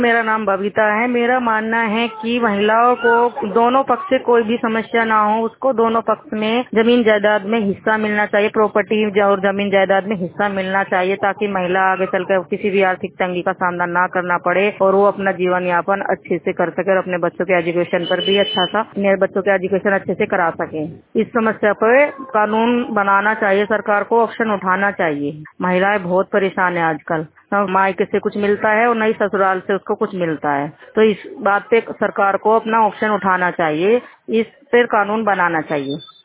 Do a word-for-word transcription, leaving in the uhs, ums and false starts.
मेरा नाम बबीता है। मेरा मानना है कि महिलाओं को दोनों पक्ष से कोई भी समस्या ना हो, उसको दोनों पक्ष में जमीन जायदाद में हिस्सा मिलना चाहिए, प्रॉपर्टी और जमीन जायदाद में हिस्सा मिलना चाहिए, ताकि महिला आगे चलकर किसी भी आर्थिक तंगी का सामना ना करना पड़े और वो अपना जीवन यापन अच्छे से कर सके और अपने बच्चों के एजुकेशन पर भी अच्छा सा मेरे बच्चों के एजुकेशन अच्छे से करा सके। इस समस्या पर कानून बनाना चाहिए, सरकार को ऑप्शन उठाना चाहिए। महिलाएं बहुत परेशान है आजकल, मायके से कुछ मिलता है और नई ससुराल से उसको कुछ मिलता है, तो इस बात पे सरकार को अपना ऑप्शन उठाना चाहिए, इस पर कानून बनाना चाहिए।